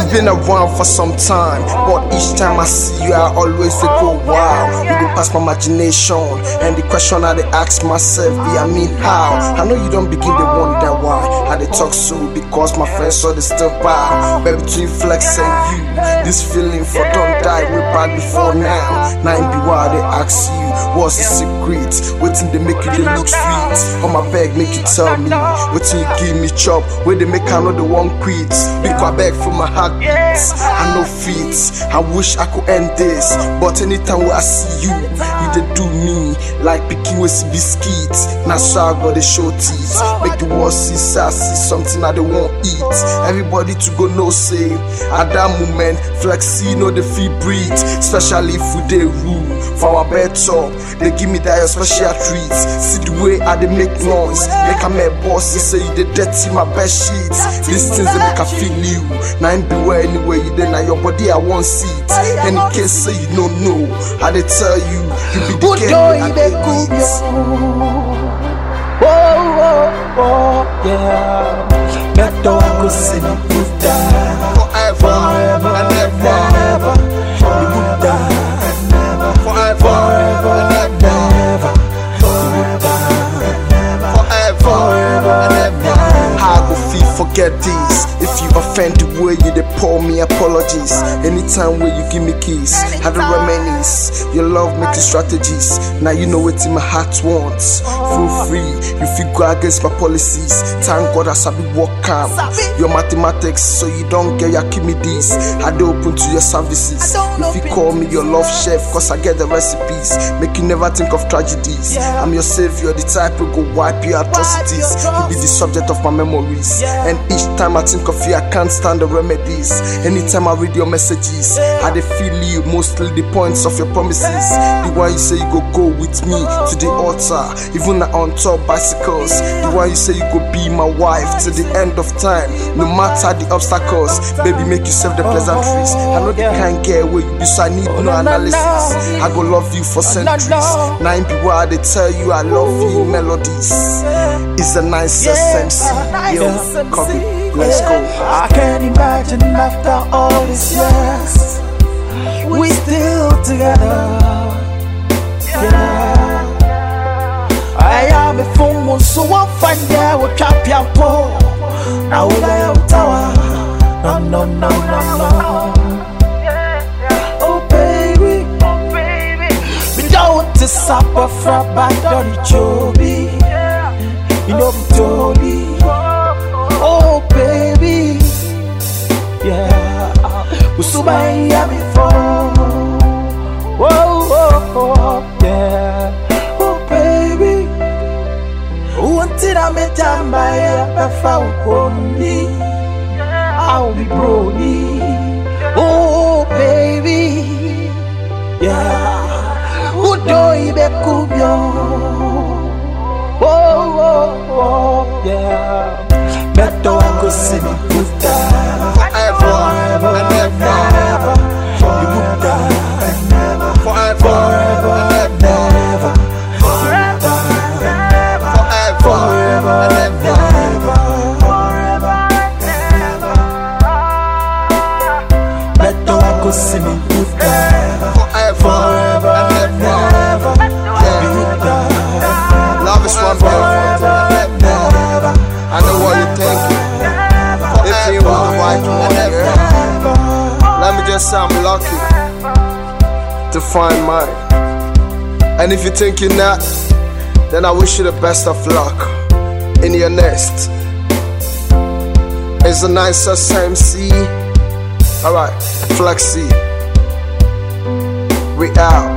We've been around for some time, but each time I see you, I always say, go wow. You go past my imagination, and the question I dey ask myself be, I mean how? I know you don't begin to wonder why I dey talk so, because my friends saw they still buy. But between Flex and you, this feeling for don't die way back before now. Now it be why they ask you, what's the secret? Waiting they make you they look sweet. On my bag make you tell me, waiting you give me chop, where they make I know the one quit. Big my bag for my heart beats, I know feet. I wish I could end this, but anytime where I see you, you they do me like picking with biscuits. Now so I got the show teeth, make the world see sassy, something I don't want eat. Everybody to go no say, at that moment, Flexi know the feel breathe, especially if we they rule. For our bed top, they give me that special treats. See the way I they make noise, make a mad boss, say you they dirty my bed sheets. These things they make I feel you. Now I'm beware anyway, you then now your body I want see it. Any case say you don't know, I they tell you, you be the girl I they eat. Oh, yeah. Better I go see me put down forever and ever. You put down forever and ever. Forever and ever. How I go feel forget this. If you offend the way you they pour me apologies. Anytime where you give me keys, how the reminisce. Your love making strategies. Now you know what in my heart wants. Feel free, you feel go against my policies. Thank God I sabi work calm. Your mathematics, so you don't get your me this. I do open to your services. If you call me your love chef, cause I get the recipes. Make you never think of tragedies. I'm your savior, the type who go wipe your atrocities. You be the subject of my memories. And each time I think of you, I can't stand the remedies. Anytime I read your messages, I dey feel you, mostly the points of your promises. The one you say you go with me to the altar, even on top bicycles. The one you say you go be my wife to the end of time, no matter the obstacles. Baby, make yourself the pleasantries. I know the kind girl where you be, so I need no analysis. I go love you for centuries. Now be why they tell you I love you melodies. It's a nice MC. Yo, copy. Let's go. I can't imagine after all these years we still together. Yeah. I am a phone, so I'll find out what trap your pole. Now we are tower. No. Oh baby, we don't suffer from bad dirty chobi. You know we told me. Oh baby, yeah, we so by me for. Oh, yeah, oh baby, until I met my only, I'll be brony. Oh baby, yeah, who do you be kubyo? Oh, yeah. Better I go see me put down forever and ever. You put down forever and ever. Forever and ever. Better I go see me put down forever and ever. You put down. Love is one forever. I know what you think. If you want the right one, yeah. Let me just say I'm lucky to find mine. And if you think you're not, then I wish you the best of luck in your nest. It's a nice MC. Alright, Flexi. We out.